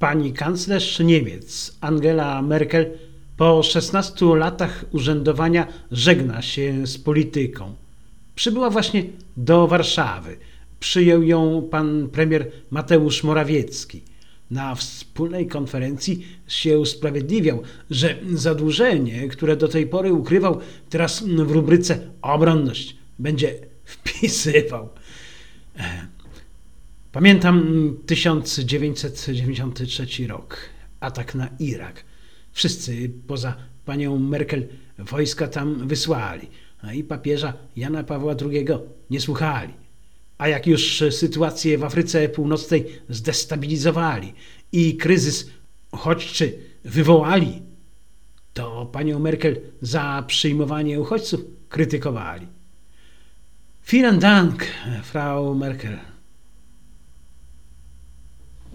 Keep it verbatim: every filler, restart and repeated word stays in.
Pani kanclerz Niemiec Angela Merkel po szesnastu latach urzędowania żegna się z polityką. Przybyła właśnie do Warszawy. Przyjął ją pan premier Mateusz Morawiecki. Na wspólnej konferencji się usprawiedliwiał, że zadłużenie, które do tej pory ukrywał, teraz w rubryce obronność będzie wpisywał. Pamiętam tysiąc dziewięćset dziewięćdziesiąty trzeci rok, atak na Irak. Wszyscy poza panią Merkel wojska tam wysłali, a i papieża Jana Pawła drugiego nie słuchali. A jak już sytuację w Afryce Północnej zdestabilizowali i kryzys uchodźczy wywołali, to panią Merkel za przyjmowanie uchodźców krytykowali. Vielen Dank, Frau Merkel.